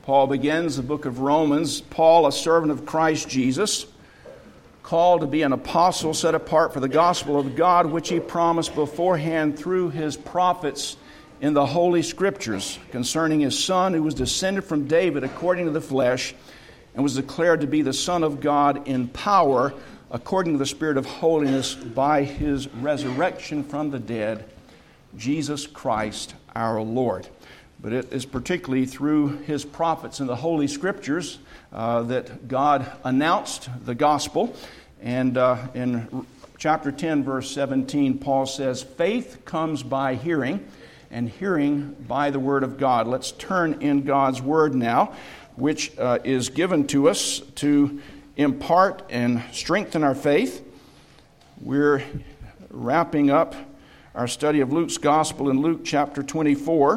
Paul begins the book of Romans. Paul, a servant of Christ Jesus, called to be an apostle set apart for the gospel of God, which he promised beforehand through his prophets in the Holy Scriptures, concerning his Son, who was descended from David according to the flesh, and was declared to be the Son of God in power, according to the Spirit of holiness, by his resurrection from the dead, Jesus Christ our Lord. But it is particularly through his prophets in the Holy Scriptures that God announced the gospel. And in chapter 10, verse 17, Paul says, faith comes by hearing, and hearing by the word of God. Let's turn in God's word now, which is given to us to impart and strengthen our faith. We're wrapping up our study of Luke's gospel in Luke chapter 24.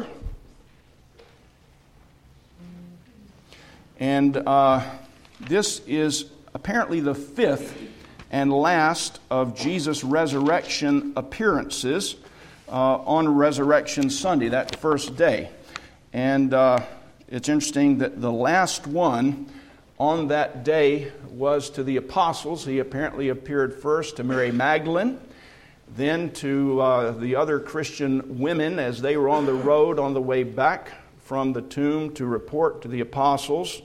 And this is apparently the fifth and last of Jesus' resurrection appearances on Resurrection Sunday, that first day. And it's interesting that the last one on that day was to the apostles. He apparently appeared first to Mary Magdalene, then to the other Christian women as they were on the road on the way back from the tomb to report to the apostles.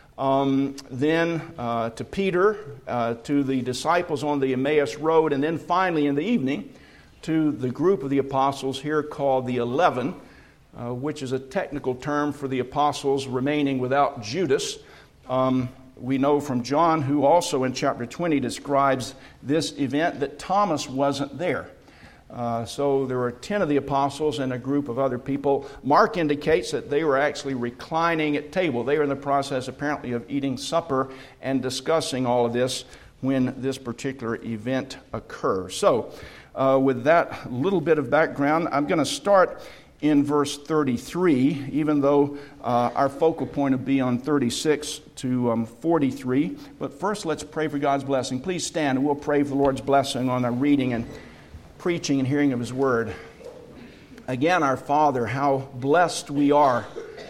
Then to Peter, to the disciples on the Emmaus Road, and then finally in the evening to the group of the apostles here called the 11, which is a technical term for the apostles remaining without Judas. We know from John, who also in chapter 20 describes this event, that Thomas wasn't there. So there were 10 of the apostles and a group of other people. Mark indicates that they were actually reclining at table. They were in the process apparently of eating supper and discussing all of this when this particular event occurs. So with that little bit of background, I'm going to start in verse 33, even though our focal point will be on 36 to 43. But first, let's pray for God's blessing. Please stand and we'll pray for the Lord's blessing on our reading and preaching and hearing of His Word. Again, our Father, how blessed we are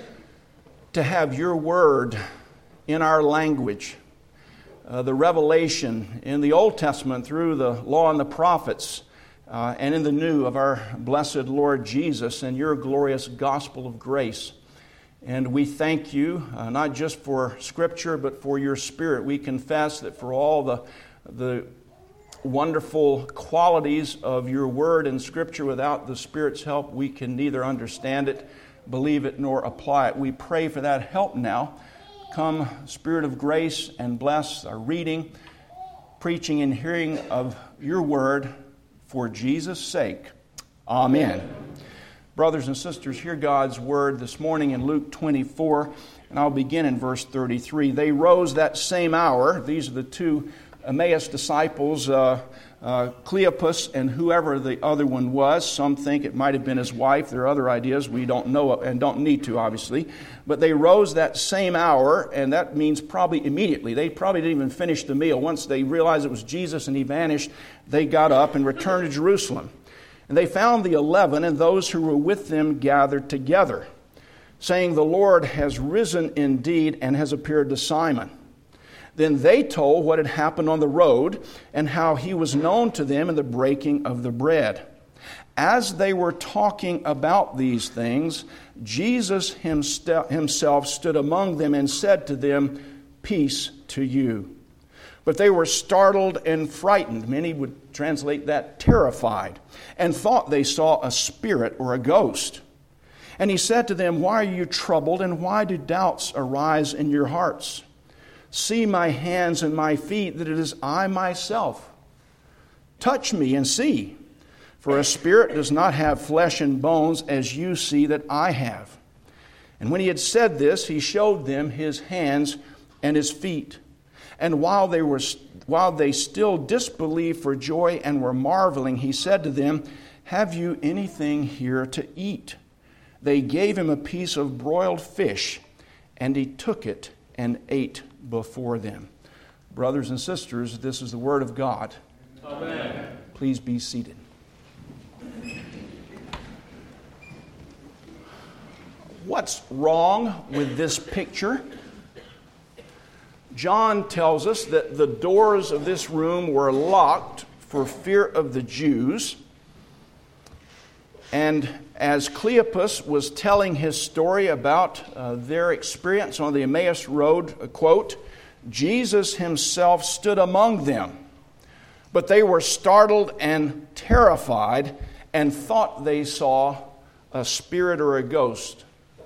to have Your Word in our language. The revelation in the Old Testament through the law and the prophets, and in the New of our blessed Lord Jesus and Your glorious gospel of grace. And we thank You, not just for Scripture, but for Your Spirit. We confess that for all the wonderful qualities of Your Word and Scripture, without the Spirit's help, we can neither understand it, believe it, nor apply it. We pray for that help now. Come, Spirit of grace, and bless our reading, preaching, and hearing of Your Word for Jesus' sake. Amen. Brothers and sisters, hear God's Word this morning in Luke 24, and I'll begin in verse 33. They rose that same hour. These are the two Emmaus disciples, Cleopas and whoever the other one was. Some think it might have been his wife. There are other ideas we don't know and don't need to, obviously. But they rose that same hour, and that means probably immediately. They probably didn't even finish the meal. Once they realized it was Jesus and He vanished, they got up and returned to Jerusalem. And they found the 11 and those who were with them gathered together, saying, "The Lord has risen indeed and has appeared to Simon." Then they told what had happened on the road and how He was known to them in the breaking of the bread. As they were talking about these things, Jesus Himself stood among them and said to them, "Peace to you." But they were startled and frightened. Many would translate that terrified, and thought they saw a spirit or a ghost. And He said to them, "Why are you troubled, and why do doubts arise in your hearts? See my hands and my feet, that it is I myself. Touch me and see, for a spirit does not have flesh and bones, as you see that I have." And when He had said this, He showed them His hands and His feet. And while they still disbelieved for joy and were marveling, He said to them, "Have you anything here to eat?" They gave Him a piece of broiled fish, and He took it and ate before them. Brothers and sisters, this is the Word of God. Amen. Please be seated. What's wrong with this picture? John tells us that the doors of this room were locked for fear of the Jews. And as Cleopas was telling his story about their experience on the Emmaus Road, quote, Jesus himself stood among them, but they were startled and terrified and thought they saw a spirit or a ghost.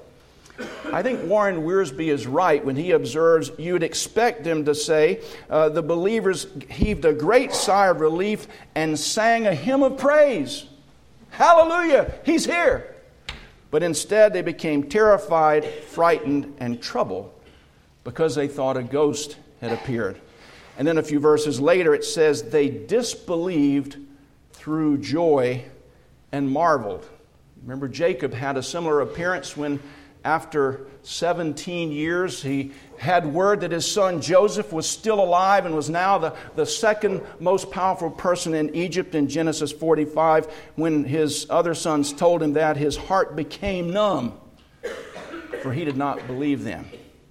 I think Warren Wiersbe is right when he observes you'd expect them to say the believers heaved a great sigh of relief and sang a hymn of praise. Hallelujah, he's here. But instead they became terrified, frightened, and troubled because they thought a ghost had appeared. And then a few verses later it says they disbelieved through joy and marveled. Remember, Jacob had a similar appearance when after 17 years, he had word that his son Joseph was still alive and was now the second most powerful person in Egypt in Genesis 45. When his other sons told him that, his heart became numb, for he did not believe them.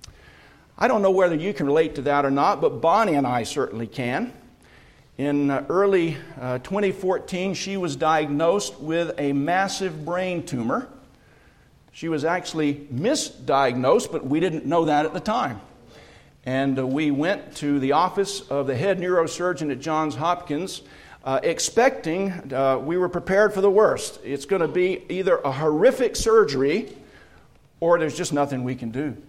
I don't know whether you can relate to that or not, but Bonnie and I certainly can. In early 2014, she was diagnosed with a massive brain tumor. She was actually misdiagnosed, but we didn't know that at the time. And we went to the office of the head neurosurgeon at Johns Hopkins, expecting, we were prepared for the worst. It's going to be either a horrific surgery or there's just nothing we can do.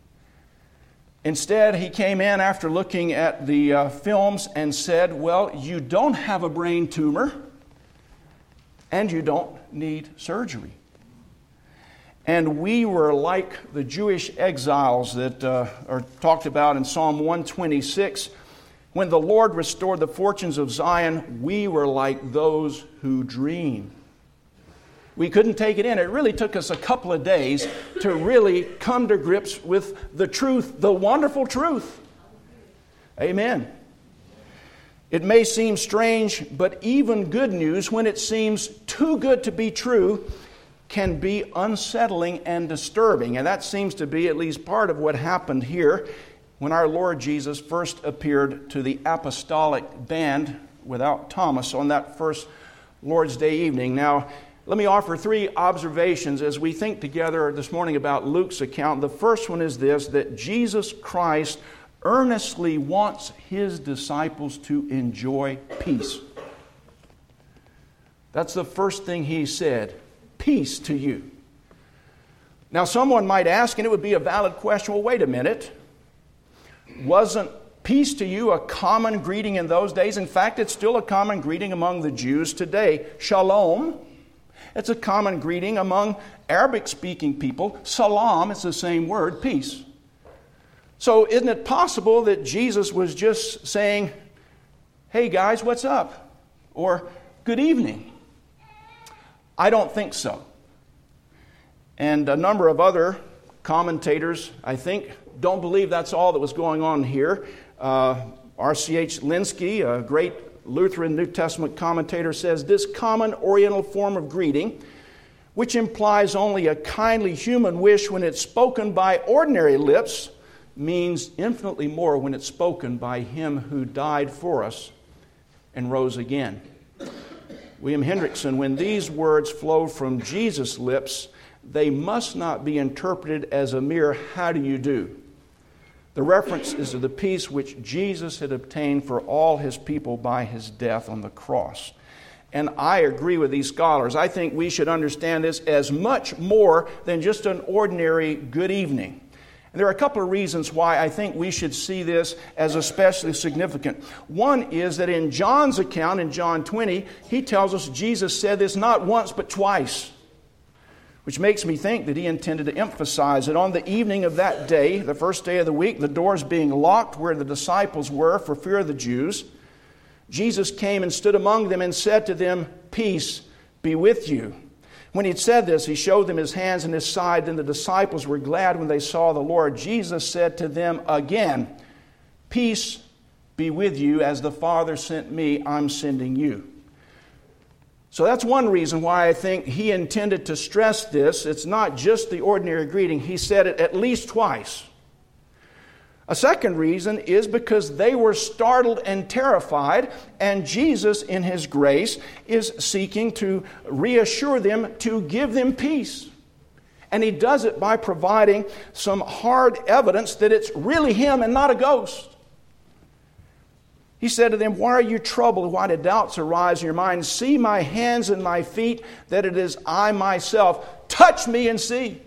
Instead, he came in after looking at the films and said, well, you don't have a brain tumor and you don't need surgery. And we were like the Jewish exiles that are talked about in Psalm 126. When the Lord restored the fortunes of Zion, we were like those who dream. We couldn't take it in. It really took us a couple of days to really come to grips with the truth, the wonderful truth. Amen. It may seem strange, but even good news, when it seems too good to be true, can be unsettling and disturbing. And that seems to be at least part of what happened here when our Lord Jesus first appeared to the apostolic band without Thomas on that first Lord's Day evening. Now, let me offer three observations as we think together this morning about Luke's account. The first one is this, that Jesus Christ earnestly wants his disciples to enjoy peace. That's the first thing he said. Peace to you. Now, someone might ask, and it would be a valid question, well, wait a minute. Wasn't peace to you a common greeting in those days? In fact, it's still a common greeting among the Jews today. Shalom. It's a common greeting among Arabic-speaking people. Salam, it's the same word, peace. So isn't it possible that Jesus was just saying, hey guys, what's up? Or good evening? I don't think so. And a number of other commentators, I think, don't believe that's all that was going on here. R.C.H. Linsky, a great Lutheran New Testament commentator, says this common Oriental form of greeting, which implies only a kindly human wish when it's spoken by ordinary lips, means infinitely more when it's spoken by him who died for us and rose again. William Hendrickson, when these words flow from Jesus' lips, they must not be interpreted as a mere how do you do. The reference is to the peace which Jesus had obtained for all his people by his death on the cross. And I agree with these scholars. I think we should understand this as much more than just an ordinary good evening. And there are a couple of reasons why I think we should see this as especially significant. One is that in John's account, in John 20, he tells us Jesus said this not once but twice, which makes me think that he intended to emphasize that on the evening of that day, the first day of the week, the doors being locked where the disciples were for fear of the Jews, Jesus came and stood among them and said to them, "Peace be with you." When he had said this, he showed them his hands and his side. Then the disciples were glad when they saw the Lord. Jesus said to them again, "Peace be with you. As the Father sent me, I'm sending you." So that's one reason why I think he intended to stress this. It's not just the ordinary greeting. He said it at least twice. A second reason is because they were startled and terrified, and Jesus, in His grace, is seeking to reassure them, to give them peace. And He does it by providing some hard evidence that it's really Him and not a ghost. He said to them, "Why are you troubled? Why do doubts arise in your mind? See my hands and my feet, that it is I myself. Touch me and see."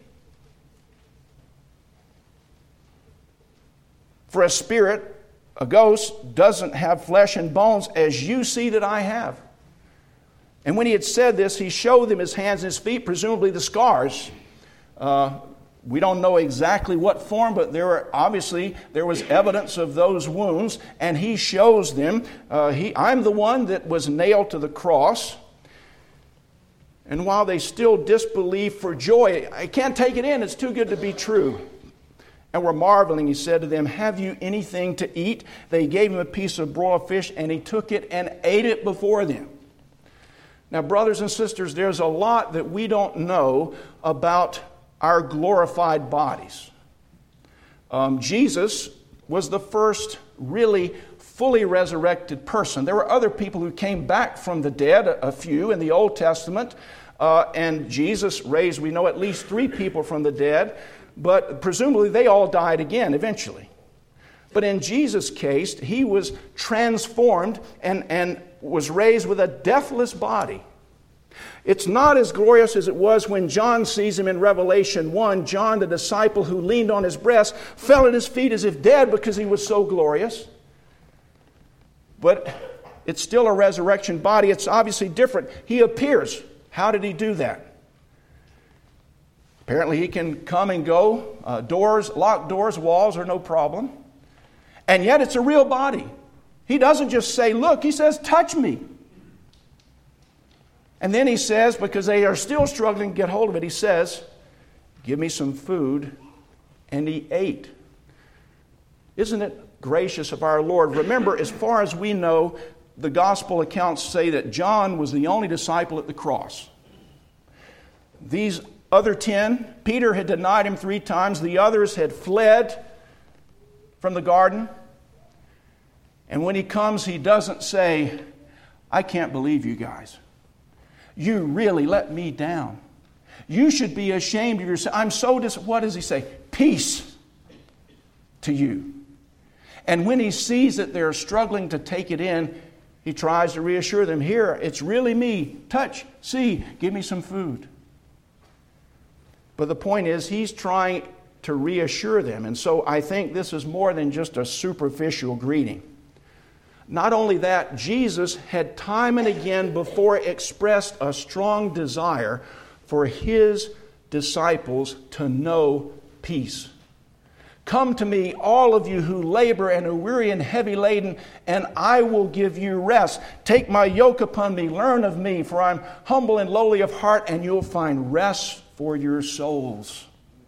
For a spirit, a ghost, doesn't have flesh and bones as you see that I have. And when He had said this, He showed them His hands and His feet, presumably the scars. We don't know exactly what form, but there was evidence of those wounds, and He shows them. I'm the one that was nailed to the cross. And while they still disbelieve for joy, I can't take it in, it's too good to be true. And were marveling, He said to them, "Have you anything to eat?" They gave Him a piece of broiled fish, and He took it and ate it before them. Now, brothers and sisters, there's a lot that we don't know about our glorified bodies. Jesus was the first really fully resurrected person. There were other people who came back from the dead, a few in the Old Testament, and Jesus raised, we know, at least 3 people from the dead, but presumably they all died again eventually. But in Jesus' case, He was transformed and was raised with a deathless body. It's not as glorious as it was when John sees Him in Revelation 1. John, the disciple who leaned on His breast, fell at His feet as if dead because He was so glorious. But it's still a resurrection body. It's obviously different. He appears. How did He do that? Apparently He can come and go. Locked doors, walls are no problem. And yet it's a real body. He doesn't just say, "Look," He says, "Touch me." And then He says, because they are still struggling to get hold of it, He says, "Give me some food." And He ate. Isn't it gracious of our Lord? Remember, as far as we know, the gospel accounts say that John was the only disciple at the cross. These other 10, Peter had denied Him 3 times. The others had fled from the garden. And when He comes, He doesn't say, "I can't believe you guys. You really let me down. You should be ashamed of yourself. I'm so what does He say? Peace to you." And when He sees that they're struggling to take it in, He tries to reassure them. "Here, it's really me. Touch, see, give me some food." But the point is, He's trying to reassure them. And so I think this is more than just a superficial greeting. Not only that, Jesus had time and again before expressed a strong desire for His disciples to know peace. "Come to me, all of you who labor and are weary and heavy laden, and I will give you rest. Take my yoke upon me, learn of me, for I'm humble and lowly of heart, and you'll find rest for your souls."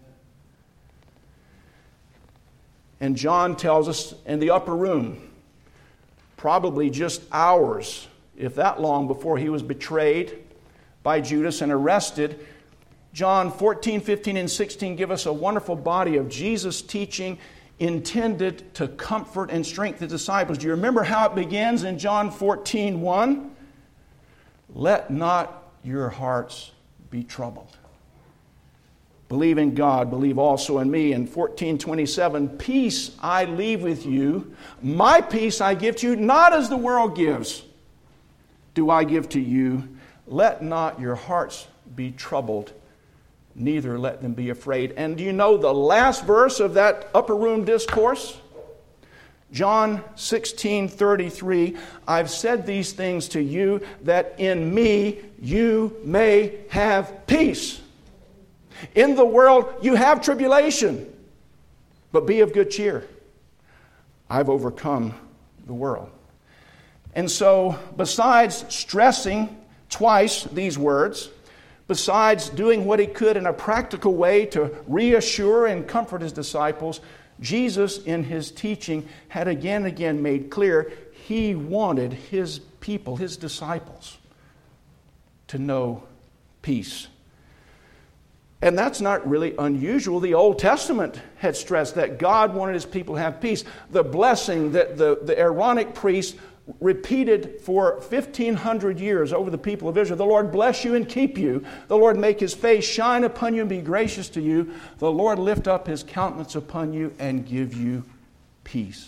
And John tells us in the upper room, probably just hours, if that long, before He was betrayed by Judas and arrested, John 14, 15, and 16 give us a wonderful body of Jesus' teaching intended to comfort and strengthen the disciples. Do you remember how it begins in John 14, 1? "Let not your hearts be troubled. Believe in God, believe also in me." And 14:27, "Peace I leave with you, my peace I give to you, not as the world gives, do I give to you. Let not your hearts be troubled, neither let them be afraid." And do you know the last verse of that upper room discourse? John 16:33, "I've said these things to you, that in me you may have peace. In the world you have tribulation, but be of good cheer. I've overcome the world." And so, besides stressing twice these words, besides doing what He could in a practical way to reassure and comfort His disciples, Jesus in His teaching had again and again made clear He wanted His people, His disciples, to know peace. And that's not really unusual. The Old Testament had stressed that God wanted His people to have peace. The blessing that the Aaronic priest repeated for 1,500 years over the people of Israel. The Lord bless you and keep you. The Lord make His face shine upon you and be gracious to you. The Lord lift up His countenance upon you and give you peace.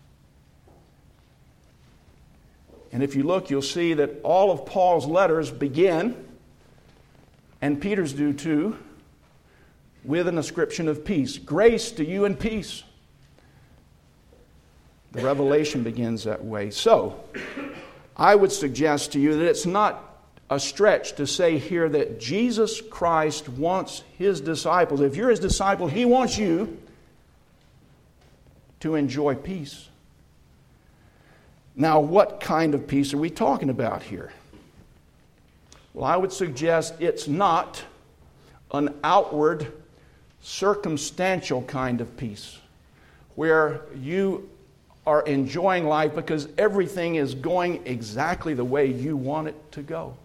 And if you look, you'll see that all of Paul's letters begin, and Peter's do too, with an ascription of peace. Grace to you and peace. The revelation begins that way. So, I would suggest to you that it's not a stretch to say here that Jesus Christ wants His disciples. If you're His disciple, He wants you to enjoy peace. Now, what kind of peace are we talking about here? Well, I would suggest it's not an outward, circumstantial kind of peace where you are enjoying life because everything is going exactly the way you want it to go.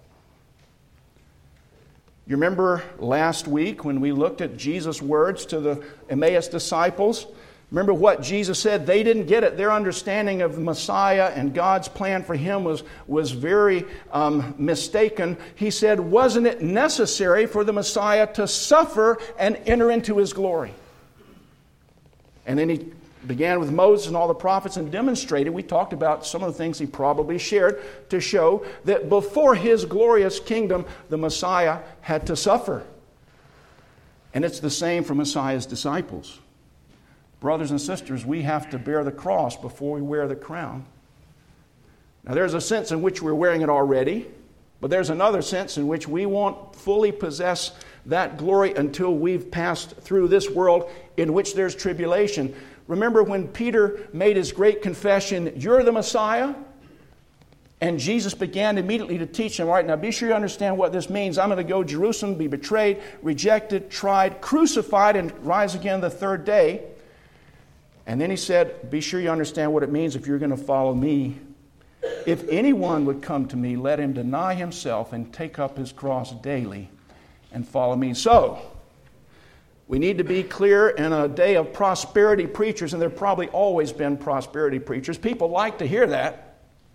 You remember last week when we looked at Jesus' words to the Emmaus disciples? Remember what Jesus said? They didn't get it. Their understanding of the Messiah and God's plan for Him was very mistaken. He said, wasn't it necessary for the Messiah to suffer and enter into His glory? And then He began with Moses and all the prophets and demonstrated, we talked about some of the things He probably shared to show that before His glorious kingdom, the Messiah had to suffer. And it's the same for Messiah's disciples. Brothers and sisters, we have to bear the cross before we wear the crown. Now, there's a sense in which we're wearing it already, but there's another sense in which we won't fully possess that glory until we've passed through this world in which there's tribulation. Remember when Peter made his great confession, "You're the Messiah?" And Jesus began immediately to teach him, all right, now be sure you understand what this means. I'm going to go to Jerusalem, be betrayed, rejected, tried, crucified, and rise again the third day. And then he said, be sure you understand what it means if you're going to follow me. If anyone would come to me, let him deny himself and take up his cross daily and follow me. So, we need to be clear in a day of prosperity preachers, and there have probably always been prosperity preachers. People like to hear that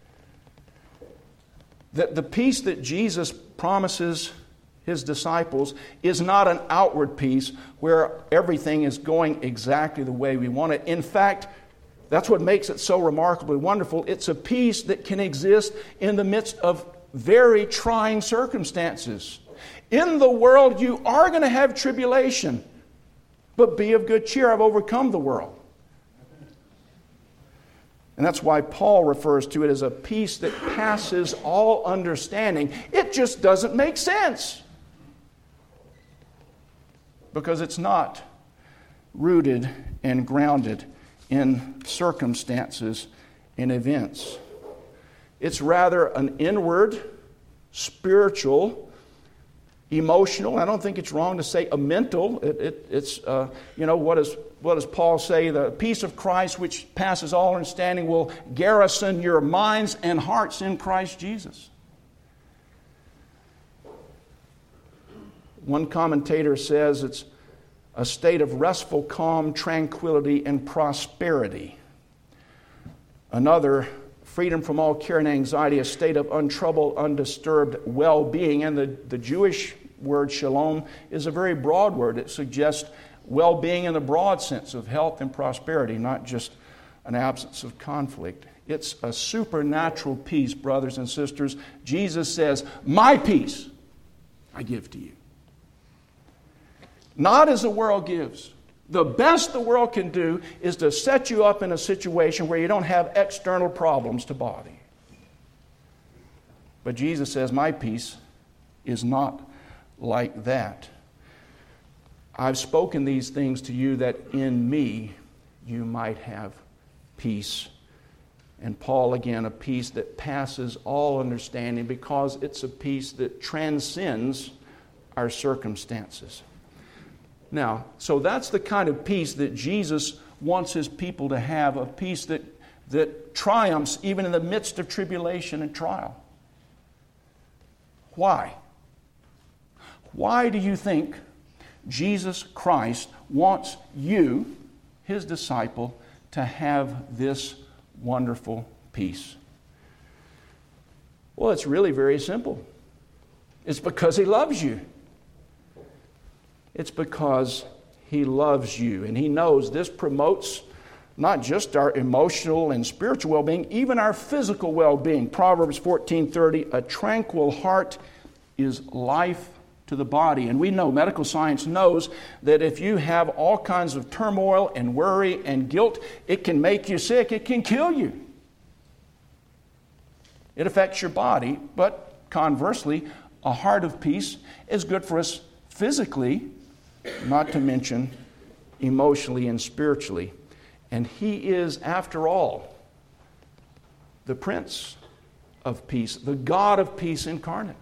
the peace that Jesus promises His disciples is not an outward peace where everything is going exactly the way we want it. In fact, that's what makes it so remarkably wonderful. It's a peace that can exist in the midst of very trying circumstances. In the world, you are going to have tribulation, but be of good cheer. I've overcome the world. And that's why Paul refers to it as a peace that passes all understanding. It just doesn't make sense, because it's not rooted and grounded in circumstances and events. It's rather an inward, spiritual, emotional. I don't think it's wrong to say a mental. It's what does Paul say? The peace of Christ, which passes all understanding, will garrison your minds and hearts in Christ Jesus. One commentator says it's a state of restful calm, tranquility, and prosperity. Another, freedom from all care and anxiety, a state of untroubled, undisturbed well-being. And the Jewish word shalom is a very broad word. It suggests well-being in the broad sense of health and prosperity, not just an absence of conflict. It's a supernatural peace, brothers and sisters. Jesus says, my peace I give to you. Not as the world gives. The best the world can do is to set you up in a situation where you don't have external problems to bother you. But Jesus says, my peace is not like that. I've spoken these things to you that in me you might have peace. And Paul, again, a peace that passes all understanding, because it's a peace that transcends our circumstances. Now, so that's the kind of peace that Jesus wants His people to have, a peace that triumphs even in the midst of tribulation and trial. Why? Why do you think Jesus Christ wants you, His disciple, to have this wonderful peace? Well, it's really very simple. It's because He loves you. It's because He loves you. And He knows this promotes not just our emotional and spiritual well-being, even our physical well-being. Proverbs 14:30, a tranquil heart is life to the body. And we know, medical science knows, that if you have all kinds of turmoil and worry and guilt, it can make you sick. It can kill you. It affects your body, but conversely, a heart of peace is good for us physically, not to mention emotionally and spiritually. And He is, after all, the Prince of Peace, the God of peace incarnate.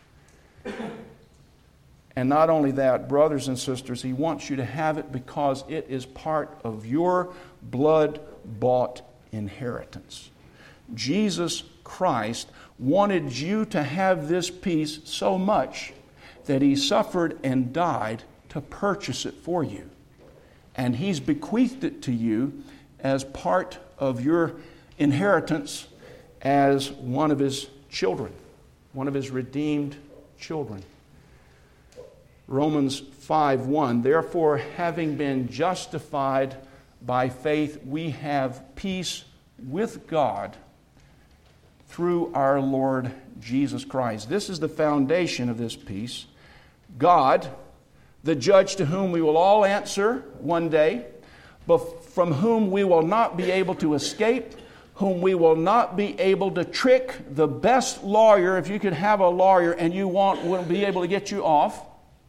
And not only that, brothers and sisters, He wants you to have it because it is part of your blood-bought inheritance. Jesus Christ wanted you to have this peace so much that He suffered and died to purchase it for you. And He's bequeathed it to you as part of your inheritance as one of His children, one of His redeemed children. Romans 5:1, therefore, having been justified by faith, we have peace with God through our Lord Jesus Christ. This is the foundation of this peace. God, the judge to whom we will all answer one day, but from whom we will not be able to escape, whom we will not be able to trick. The best lawyer, if you could have a lawyer and you want, will be able to get you off.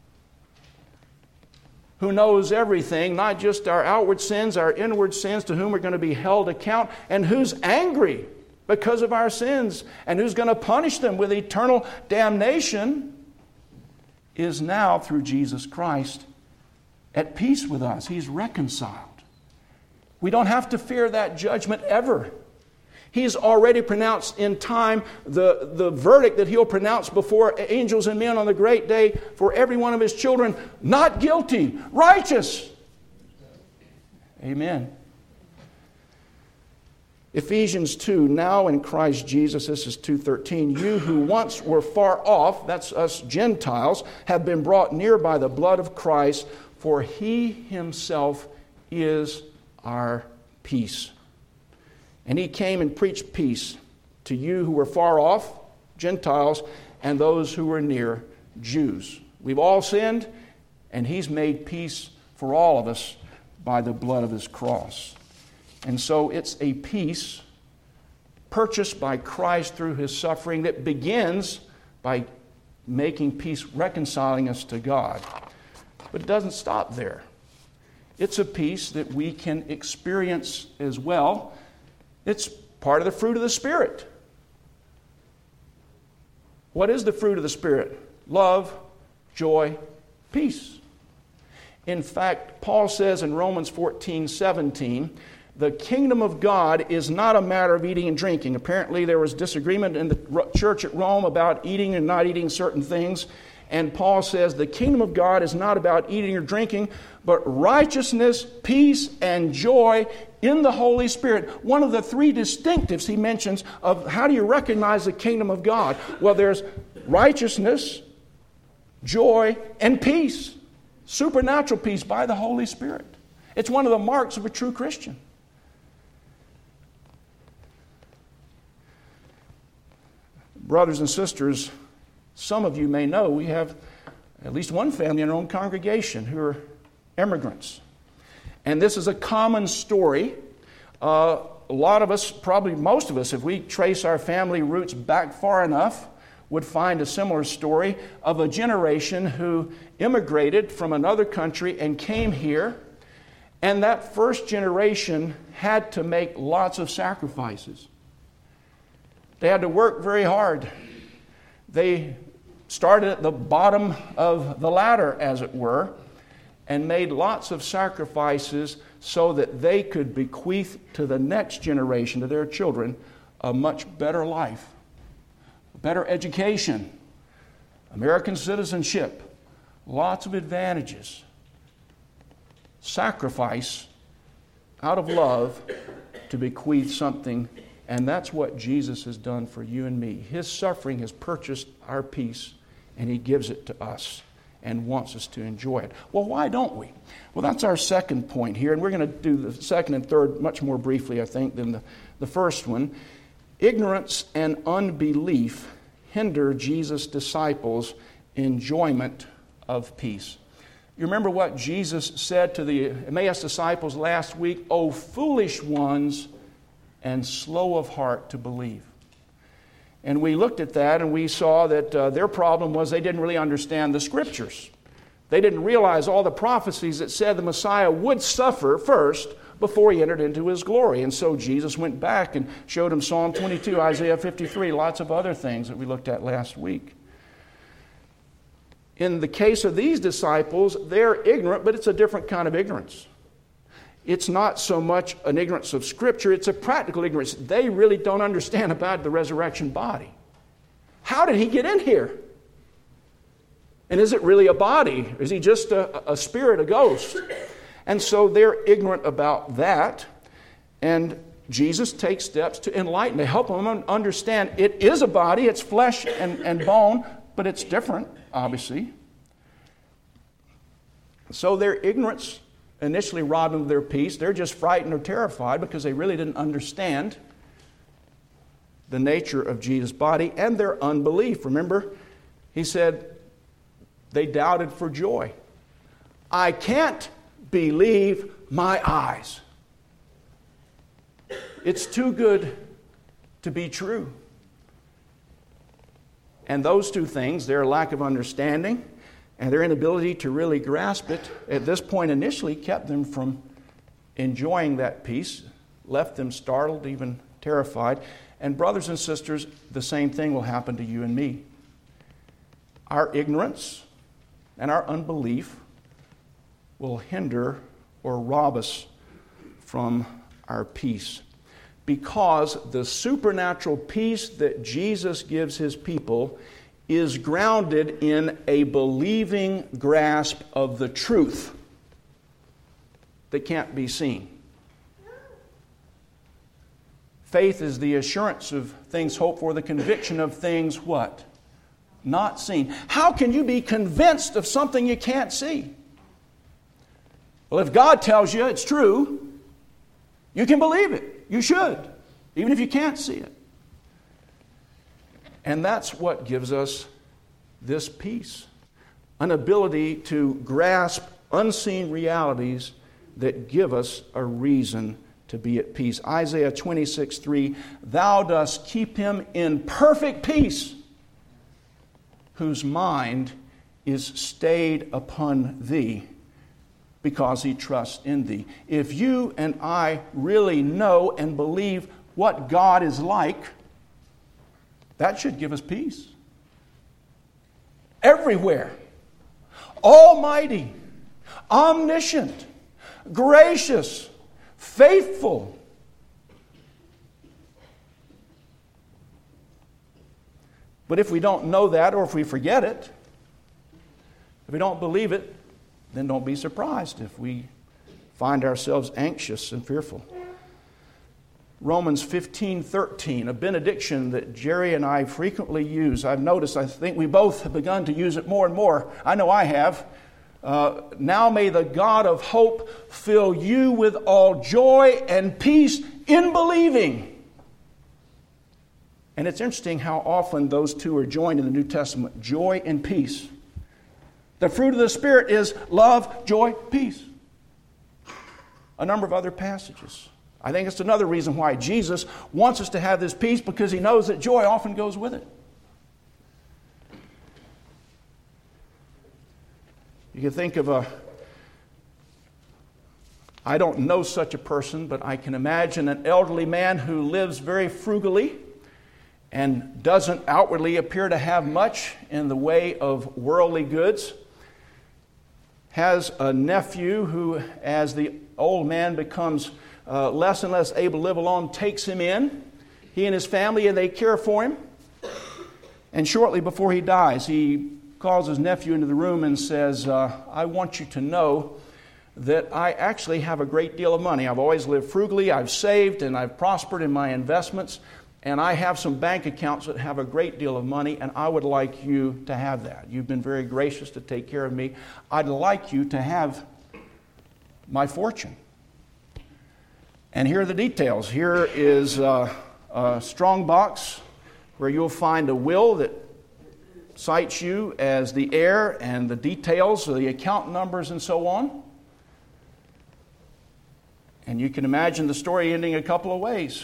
Who knows everything, not just our outward sins, our inward sins, to whom we're going to be held account, and who's angry because of our sins, and who's going to punish them with eternal damnation, is now, through Jesus Christ, at peace with us. He's reconciled. We don't have to fear that judgment ever. He's already pronounced in time the verdict that He'll pronounce before angels and men on the great day for every one of His children: not guilty, righteous. Amen. Ephesians 2, now in Christ Jesus, this is 2:13, you who once were far off, that's us Gentiles, have been brought near by the blood of Christ, for He Himself is our peace. And He came and preached peace to you who were far off, Gentiles, and those who were near, Jews. We've all sinned, and He's made peace for all of us by the blood of His cross. And so it's a peace purchased by Christ through His suffering that begins by making peace, reconciling us to God. But it doesn't stop there. It's a peace that we can experience as well. It's part of the fruit of the Spirit. What is the fruit of the Spirit? Love, joy, peace. In fact, Paul says in Romans 14:17, the kingdom of God is not a matter of eating and drinking. Apparently there was disagreement in the church at Rome about eating and not eating certain things. And Paul says the kingdom of God is not about eating or drinking, but righteousness, peace, and joy in the Holy Spirit. One of the three distinctives he mentions of how do you recognize the kingdom of God? Well, there's righteousness, joy, and peace. Supernatural peace by the Holy Spirit. It's one of the marks of a true Christian. Brothers and sisters, some of you may know we have at least one family in our own congregation who are immigrants. And this is a common story. A lot of us, probably most of us, if we trace our family roots back far enough, would find a similar story of a generation who immigrated from another country and came here. And that first generation had to make lots of sacrifices. They had to work very hard. They started at the bottom of the ladder, as it were, and made lots of sacrifices so that they could bequeath to the next generation, to their children, a much better life, a better education, American citizenship, lots of advantages, sacrifice out of love to bequeath something, and that's what Jesus has done for you and me. His suffering has purchased our peace, and He gives it to us and wants us to enjoy it. Well, why don't we? Well, that's our second point here, and we're going to do the second and third much more briefly, I think, than the first one. Ignorance and unbelief hinder Jesus' disciples' enjoyment of peace. You remember what Jesus said to the Emmaus disciples last week? "O foolish ones and slow of heart to believe." And we looked at that and we saw that their problem was they didn't really understand the Scriptures. They didn't realize all the prophecies that said the Messiah would suffer first before He entered into His glory. And so Jesus went back and showed them Psalm 22, Isaiah 53, lots of other things that we looked at last week. In the case of these disciples, they're ignorant, but it's a different kind of ignorance. It's not so much an ignorance of Scripture, it's a practical ignorance. They really don't understand about the resurrection body. How did He get in here? And is it really a body? Is He just a spirit, a ghost? And so they're ignorant about that. And Jesus takes steps to enlighten, to help them understand it is a body, it's flesh and bone, but it's different, obviously. So their ignorance initially robbed them of their peace. They're just frightened or terrified because they really didn't understand the nature of Jesus' body, and their unbelief. Remember, He said they doubted for joy. I can't believe my eyes. It's too good to be true. And those two things, their lack of understanding and their inability to really grasp it, at this point initially kept them from enjoying that peace, left them startled, even terrified. And brothers and sisters, the same thing will happen to you and me. Our ignorance and our unbelief will hinder or rob us from our peace. Because the supernatural peace that Jesus gives His people is grounded in a believing grasp of the truth that can't be seen. Faith is the assurance of things hoped for, the conviction of things what? Not seen. How can you be convinced of something you can't see? Well, if God tells you it's true, you can believe it. You should, even if you can't see it. And that's what gives us this peace. An ability to grasp unseen realities that give us a reason to be at peace. Isaiah 26:3, Thou dost keep him in perfect peace, whose mind is stayed upon Thee, because he trusts in Thee. If you and I really know and believe what God is like, that should give us peace. Everywhere. Almighty, omniscient, gracious, faithful. But if we don't know that, or if we forget it, if we don't believe it, then don't be surprised if we find ourselves anxious and fearful. Romans 15:13, a benediction that Jerry and I frequently use. I've noticed, I think we both have begun to use it more and more. I know I have. Now may the God of hope fill you with all joy and peace in believing. And it's interesting how often those two are joined in the New Testament, joy and peace. The fruit of the Spirit is love, joy, peace. A number of other passages. I think it's another reason why Jesus wants us to have this peace, because He knows that joy often goes with it. You can think of I don't know such a person, but I can imagine an elderly man who lives very frugally and doesn't outwardly appear to have much in the way of worldly goods. Has a nephew who, as the old man becomes less and less able to live alone, takes him in. He and his family, and they care for him. And shortly before he dies, he calls his nephew into the room and says, I want you to know that I actually have a great deal of money. I've always lived frugally, I've saved, and I've prospered in my investments, and I have some bank accounts that have a great deal of money, and I would like you to have that. You've been very gracious to take care of me. I'd like you to have my fortune. And here are the details. Here is a strong box where you'll find a will that cites you as the heir and the details of the account numbers and so on. And you can imagine the story ending a couple of ways.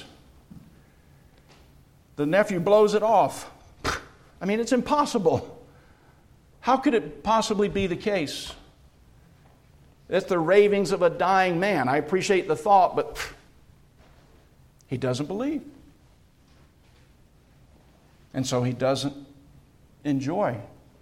The nephew blows it off. I mean, it's impossible. How could it possibly be the case? It's the ravings of a dying man. I appreciate the thought, but he doesn't believe. And so he doesn't enjoy.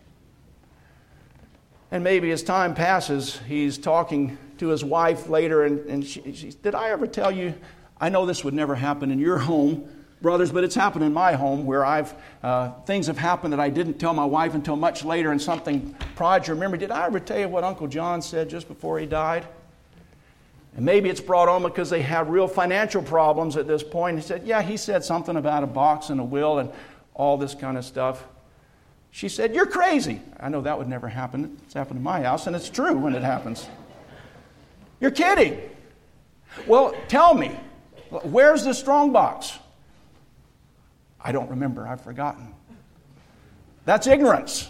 And maybe as time passes, he's talking to his wife later, and she did I ever tell you, I know this would never happen in your home, brothers, but it's happened in my home where things have happened that I didn't tell my wife until much later, and something prods you. Remember, did I ever tell you what Uncle John said just before he died? And maybe it's brought on because they have real financial problems at this point. He said, yeah, he said something about a box and a will and all this kind of stuff. She said, you're crazy. I know that would never happen. It's happened in my house, and it's true when it happens. You're kidding. Well, tell me, where's the strong box? I don't remember. I've forgotten. That's ignorance.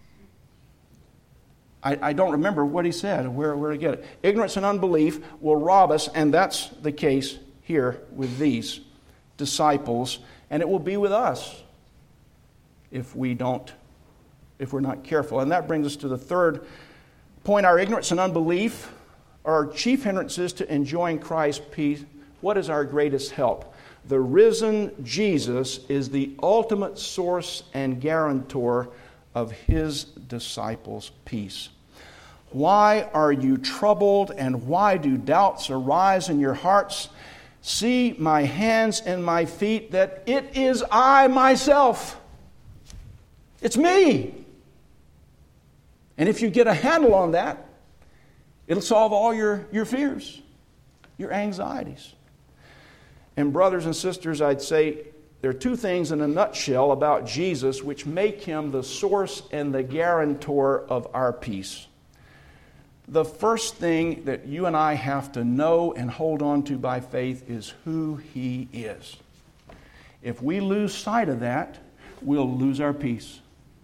I don't remember what he said, where to get it. Ignorance and unbelief will rob us, and that's the case here with these disciples, and it will be with us if we're not careful. And that brings us to the third point. Our ignorance and unbelief are chief hindrances to enjoying Christ's peace. What is our greatest help? The risen Jesus is the ultimate source and guarantor of his disciples' peace. Why are you troubled, and why do doubts arise in your hearts? See my hands and my feet, that it is I myself. It's me. And if you get a handle on that, it'll solve all your fears, your anxieties. And brothers and sisters, I'd say there are two things in a nutshell about Jesus which make him the source and the guarantor of our peace. The first thing that you and I have to know and hold on to by faith is who he is. If we lose sight of that, we'll lose our peace.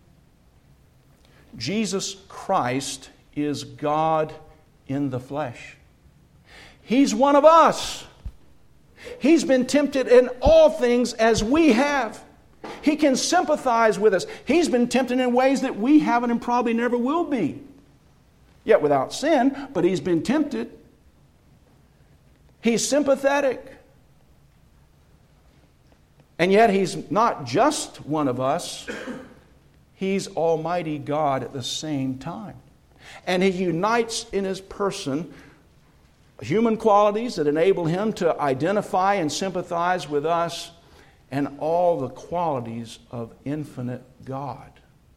Jesus Christ is God in the flesh. He's one of us. He's been tempted in all things as we have. He can sympathize with us. He's been tempted in ways that we haven't and probably never will be. Yet without sin, but he's been tempted. He's sympathetic. And yet he's not just one of us. He's Almighty God at the same time. And he unites in his person human qualities that enable him to identify and sympathize with us, and all the qualities of infinite God.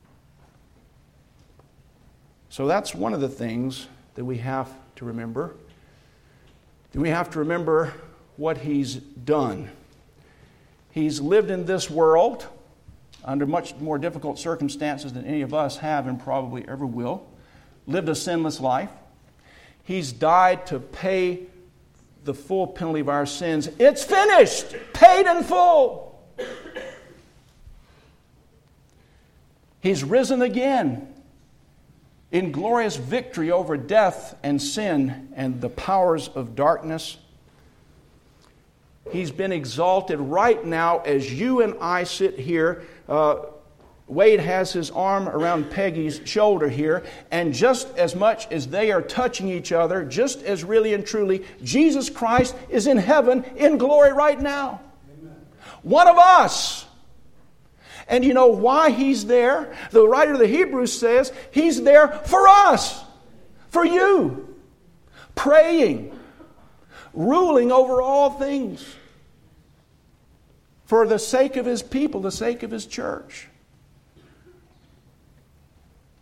So that's one of the things that we have to remember. And we have to remember what he's done. He's lived in this world under much more difficult circumstances than any of us have and probably ever will. Lived a sinless life. He's died to pay the full penalty of our sins. It's finished! Paid in full! He's risen again in glorious victory over death and sin and the powers of darkness. He's been exalted right now as you and I sit here. Wade has his arm around Peggy's shoulder here, and just as much as they are touching each other, just as really and truly, Jesus Christ is in heaven in glory right now. Amen. One of us. And you know why he's there? The writer of the Hebrews says he's there for us, for you, praying, ruling over all things, for the sake of his people, the sake of his church.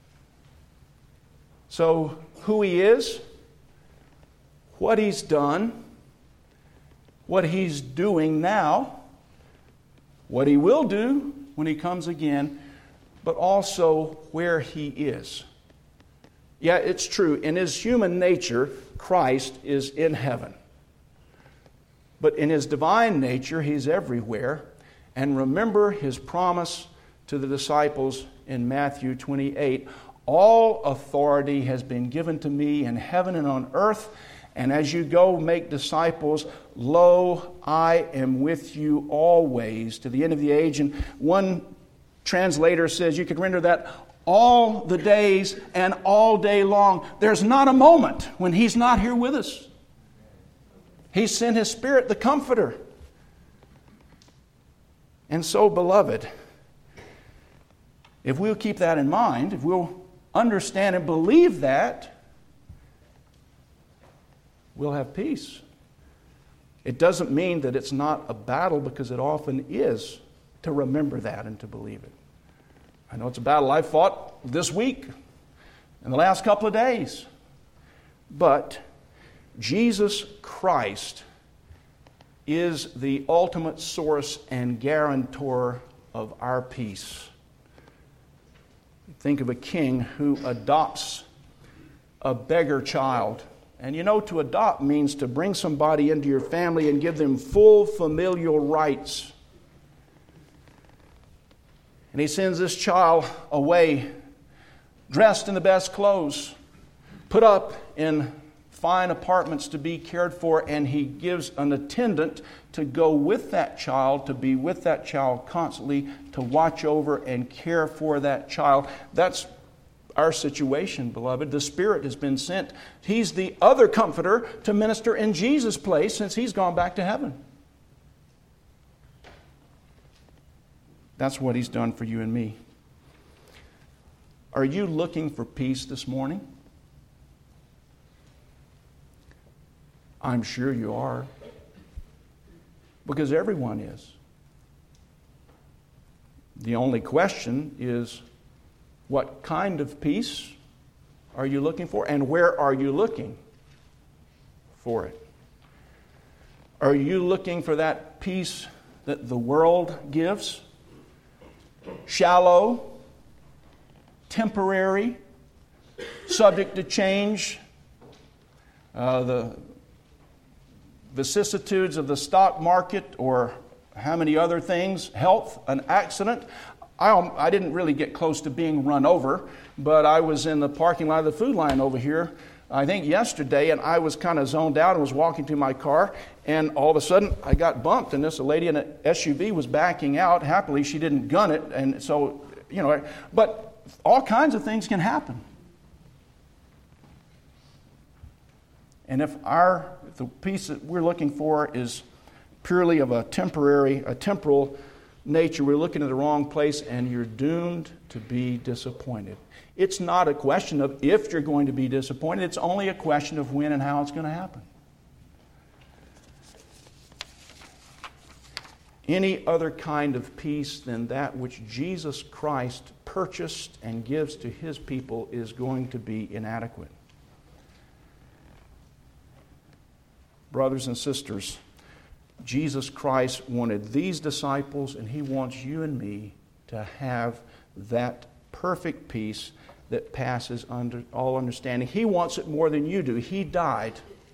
So, who He is, what He's done, what He's doing now, what He will do when He comes again, but also where He is. Yeah, it's true. In His human nature, Christ is in heaven. But in His divine nature, He's everywhere. And remember His promise to the disciples in Matthew 28, all authority has been given to me in heaven and on earth. And as you go make disciples, lo, I am with you always to the end of the age. And one translator says you could render that all the days and all day long. There's not a moment when He's not here with us. He sent His Spirit, the Comforter. And so, beloved, if we'll keep that in mind, if we'll understand and believe that, we'll have peace. It doesn't mean that it's not a battle, because it often is, to remember that and to believe it. I know it's a battle I fought this week, in the last couple of days. But Jesus Christ is the ultimate source and guarantor of our peace. Think of a king who adopts a beggar child. And you know, to adopt means to bring somebody into your family and give them full familial rights. And he sends this child away, dressed in the best clothes, put up in fine apartments to be cared for, and he gives an attendant to go with that child, to be with that child constantly, to watch over and care for that child. That's our situation, beloved. The Spirit has been sent. He's the other Comforter to minister in Jesus' place since He's gone back to heaven. That's what He's done for you and me. Are you looking for peace this morning? I'm sure you are. Because everyone is. The only question is, what kind of peace are you looking for? And where are you looking for it? Are you looking for that peace that the world gives? Shallow, temporary, subject to change, the vicissitudes of the stock market, or how many other things, health, an accident. I didn't really get close to being run over, but I was in the parking lot of the Food Lion over here, I think yesterday, and I was kind of zoned out and was walking to my car, and all of a sudden I got bumped, and a lady in an SUV was backing out. Happily, she didn't gun it, and so, but all kinds of things can happen. And if the peace that we're looking for is purely of a temporal nature, we're looking at the wrong place, and you're doomed to be disappointed. It's not a question of if you're going to be disappointed. It's only a question of when and how it's going to happen. Any other kind of peace than that which Jesus Christ purchased and gives to His people is going to be inadequate. Brothers and sisters, Jesus Christ wanted these disciples, and He wants you and me to have that perfect peace that passes all understanding. He wants it more than you do. He died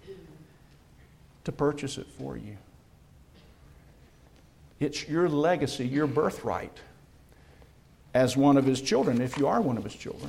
to purchase it for you. It's your legacy, your birthright, as one of His children, if you are one of His children.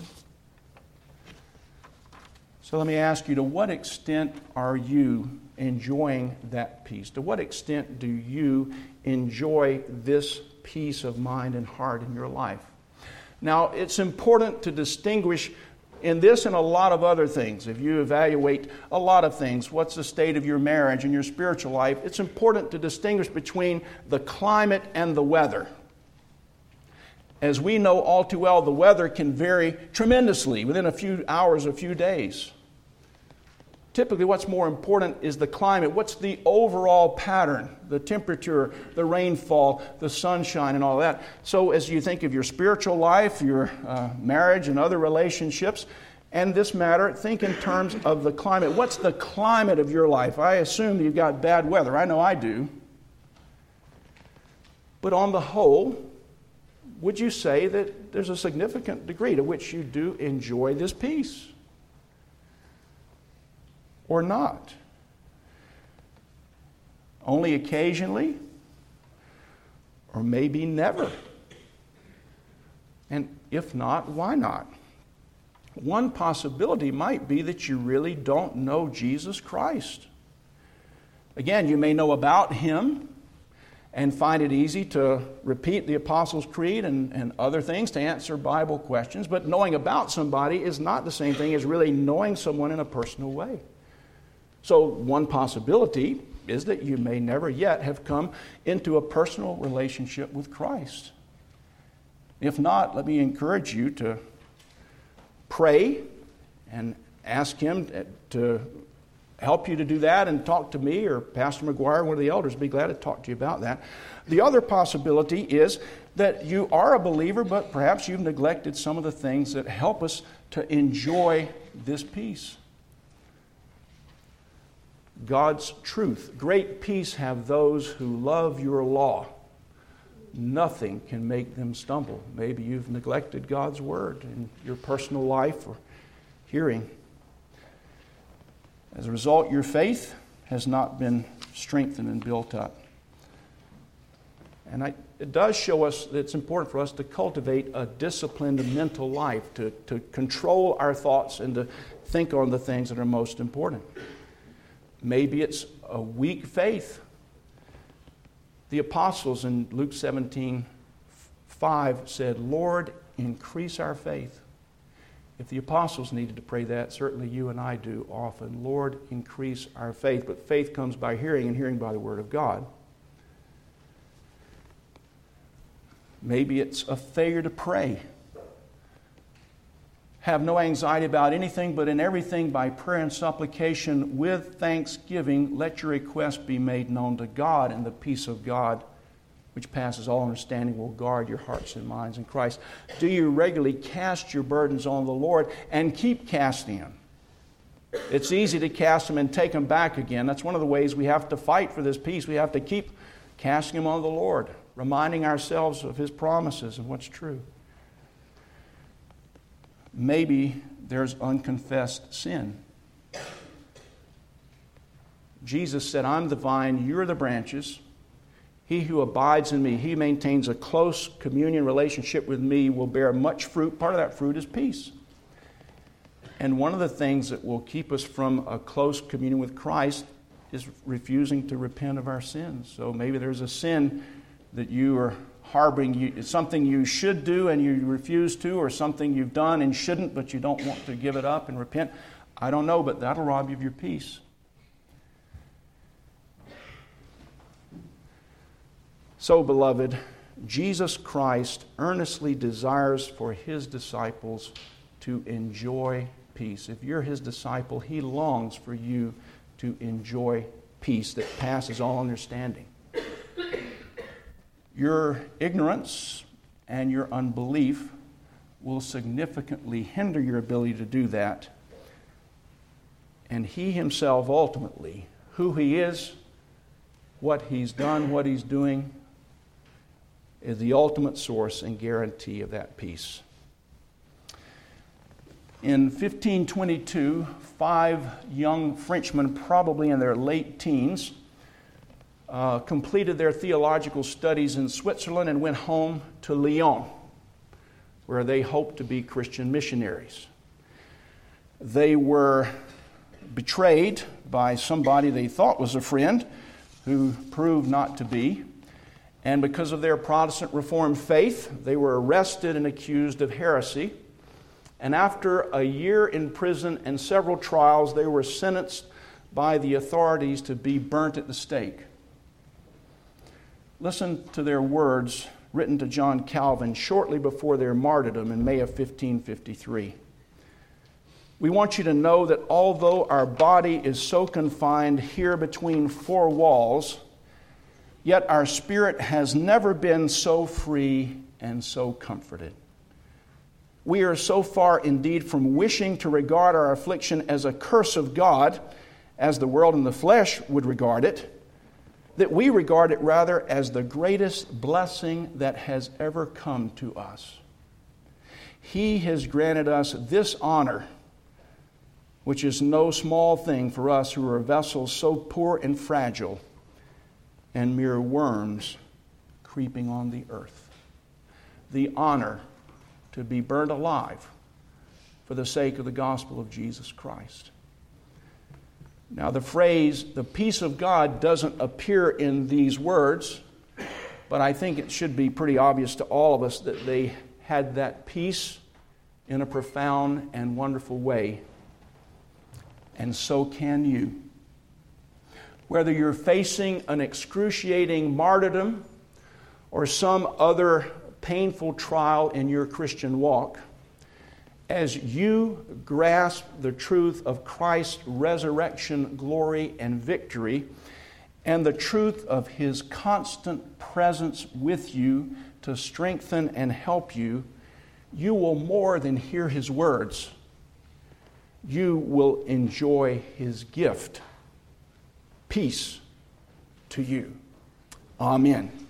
So let me ask you, to what extent are you enjoying that peace? To what extent do you enjoy this peace of mind and heart in your life? Now, it's important to distinguish in this and a lot of other things. If you evaluate a lot of things, what's the state of your marriage and your spiritual life, it's important to distinguish between the climate and the weather. As we know all too well, the weather can vary tremendously within a few hours, a few days. Typically, what's more important is the climate. What's the overall pattern, the temperature, the rainfall, the sunshine, and all that. So as you think of your spiritual life, your marriage and other relationships, And this matter, think in terms of the climate. What's the climate of your life? I assume you've got bad weather. I know I do. But on the whole, would you say that there's a significant degree to which you do enjoy this peace? Or not? Only occasionally? Or maybe never? And if not, why not? One possibility might be that you really don't know Jesus Christ. Again, you may know about Him and find it easy to repeat the Apostles' Creed and other things to answer Bible questions, but knowing about somebody is not the same thing as really knowing someone in a personal way. So one possibility is that you may never yet have come into a personal relationship with Christ. If not, let me encourage you to pray and ask Him to help you to do that, and talk to me or Pastor McGuire, one of the elders. Be glad to talk to you about that. The other possibility is that you are a believer, but perhaps you've neglected some of the things that help us to enjoy this peace. God's truth. Great peace have those who love your law. Nothing can make them stumble. Maybe you've neglected God's word in your personal life or hearing. As a result, your faith has not been strengthened and built up. And it does show us that it's important for us to cultivate a disciplined mental life, to control our thoughts and to think on the things that are most important. Maybe it's a weak faith. The apostles in Luke 17:5 said, "Lord, increase our faith." If the apostles needed to pray that, certainly you and I do often. Lord, increase our faith. But faith comes by hearing, and hearing by the Word of God. Maybe it's a failure to pray. Have no anxiety about anything, but in everything by prayer and supplication with thanksgiving, let your requests be made known to God, and the peace of God, which passes all understanding, will guard your hearts and minds in Christ. Do you regularly cast your burdens on the Lord and keep casting them? It's easy to cast them and take them back again. That's one of the ways we have to fight for this peace. We have to keep casting them on the Lord, reminding ourselves of His promises and what's true. Maybe there's unconfessed sin. Jesus said, "I'm the vine, you're the branches. He who abides in me, he maintains a close communion relationship with me, will bear much fruit." Part of that fruit is peace. And one of the things that will keep us from a close communion with Christ is refusing to repent of our sins. So maybe there's a sin that you are harboring. It's something you should do and you refuse to, or something you've done and shouldn't, but you don't want to give it up and repent. I don't know, but that'll rob you of your peace. So, beloved, Jesus Christ earnestly desires for His disciples to enjoy peace. If you're His disciple, He longs for you to enjoy peace that passes all understanding. Your ignorance and your unbelief will significantly hinder your ability to do that. And He Himself ultimately, who He is, what He's done, what He's doing, is the ultimate source and guarantee of that peace. In 1522, 5 young Frenchmen, probably in their late teens, completed their theological studies in Switzerland and went home to Lyon, where they hoped to be Christian missionaries. They were betrayed by somebody they thought was a friend, who proved not to be. And because of their Protestant Reformed faith, they were arrested and accused of heresy. And after a year in prison and several trials, they were sentenced by the authorities to be burnt at the stake. Listen to their words written to John Calvin shortly before their martyrdom in May of 1553. "We want you to know that although our body is so confined here between 4 walls, yet our spirit has never been so free and so comforted." we are so far indeed from wishing to regard our affliction as a curse of God, as the world and the flesh would regard it, that we regard it rather as the greatest blessing that has ever come to us. He has granted us this honor, which is no small thing for us who are vessels so poor and fragile and mere worms creeping on the earth. The honor to be burned alive for the sake of the gospel of Jesus Christ. Now, the phrase, the peace of God, doesn't appear in these words, but I think it should be pretty obvious to all of us that they had that peace in a profound and wonderful way. And so can you. Whether you're facing an excruciating martyrdom or some other painful trial in your Christian walk, as you grasp the truth of Christ's resurrection, glory, and victory, and the truth of His constant presence with you to strengthen and help you, you will more than hear His words. You will enjoy His gift. Peace to you. Amen.